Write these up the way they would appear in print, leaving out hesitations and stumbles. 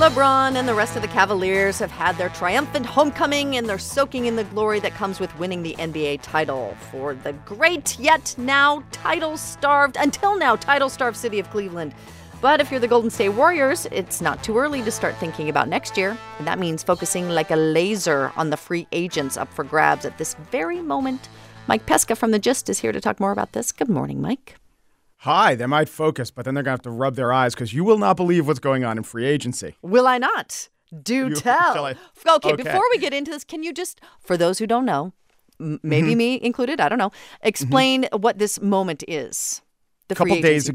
LeBron and the rest of the Cavaliers have had their triumphant homecoming, and they're soaking in the glory that comes with winning the NBA title for the great, yet now title-starved city of Cleveland. But if you're the Golden State Warriors, it's not too early to start thinking about next year. And that means focusing like a laser on the free agents up for grabs at this very moment. Mike Pesca from The Gist is here to talk more about this. Good morning, Mike. Hi, they might focus, but then they're going to have to rub their eyes because you will not believe what's going on in free agency. Will I not? Do tell. Okay, Okay, before we get into this, can you just, for those who don't know, maybe me included, I don't know, explain what this moment is? A couple days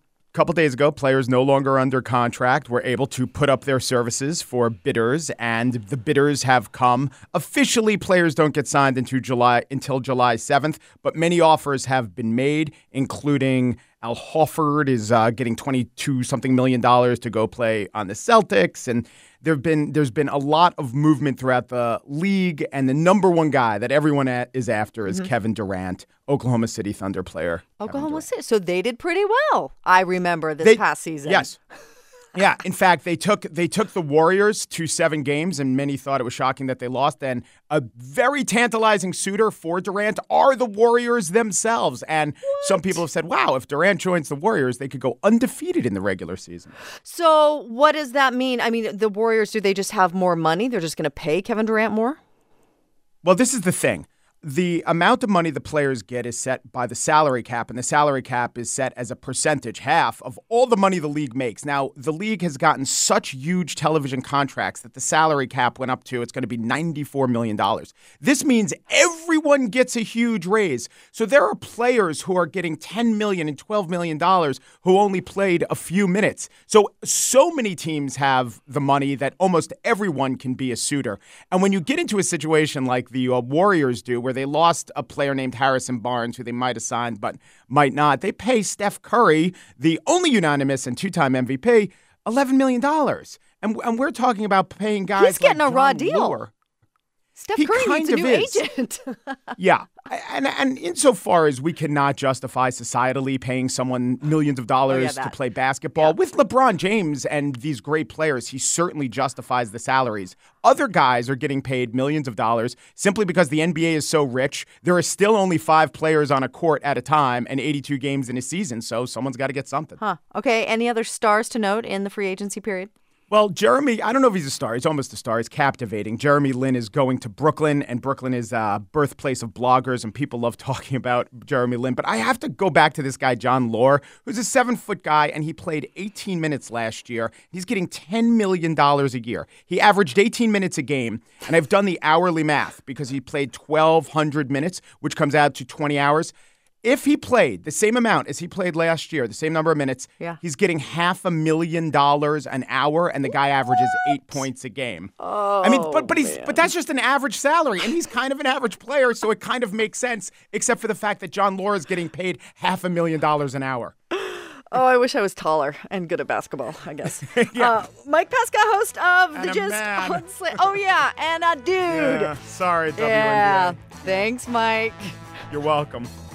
ago, players no longer under contract were able to put up their services for bidders, and the bidders have come. Officially, players don't get signed until July 7th, but many offers have been made, including Al Horford is getting $22-something million to go play on the Celtics, and there's been a lot of movement throughout the league, and the number one guy that everyone is after is Kevin Durant, Oklahoma City Thunder player. Oklahoma City. So they did pretty well, I remember, this past season. Yes. Yeah, in fact, they took the Warriors to 7 games, and many thought it was shocking that they lost. And a very tantalizing suitor for Durant are the Warriors themselves. And some people have said, wow, if Durant joins the Warriors, they could go undefeated in the regular season. So what does that mean? I mean, the Warriors, do they just have more money? They're just going to pay Kevin Durant more? Well, this is the thing. The amount of money the players get is set by the salary cap, and the salary cap is set as a percentage, half of all the money the league makes. Now, the league has gotten such huge television contracts that the salary cap went up to, it's going to be $94 million. This means everyone gets a huge raise. So there are players who are getting $10 million and $12 million who only played a few minutes. So many teams have the money that almost everyone can be a suitor. And when you get into a situation like the Warriors do, where they lost a player named Harrison Barnes, who they might have signed but might not. They pay Steph Curry, the only unanimous and 2-time MVP, $11 million. And we're talking about paying guys He's getting like a raw John deal. Moore. Steph Curry needs a new agent. Yeah. And insofar as we cannot justify societally paying someone millions of dollars to play basketball, with LeBron James and these great players, he certainly justifies the salaries. Other guys are getting paid millions of dollars simply because the NBA is so rich. There are still only 5 players on a court at a time and 82 games in a season, so someone's got to get something. Okay, any other stars to note in the free agency period? Well, Jeremy, I don't know if he's a star. He's almost a star. He's captivating. Jeremy Lin is going to Brooklyn, and Brooklyn is a birthplace of bloggers, and people love talking about Jeremy Lin. But I have to go back to this guy, John Lohr, who's a 7-foot guy, and he played 18 minutes last year. He's getting $10 million a year. He averaged 18 minutes a game, and I've done the hourly math because he played 1,200 minutes, which comes out to 20 hours. If he played the same amount as he played last year, the same number of minutes, he's getting $500,000 an hour, and the guy averages 8 points a game. Oh, I mean, but that's just an average salary, and he's kind of an average player, so it kind of makes sense, except for the fact that John Lohr is getting paid $500,000 an hour. Oh, I wish I was taller and good at basketball, I guess. Mike Pesca, host of The Gist on Slant. Oh, yeah, and a dude. Yeah, sorry, WNBA. Yeah, thanks, Mike. You're welcome.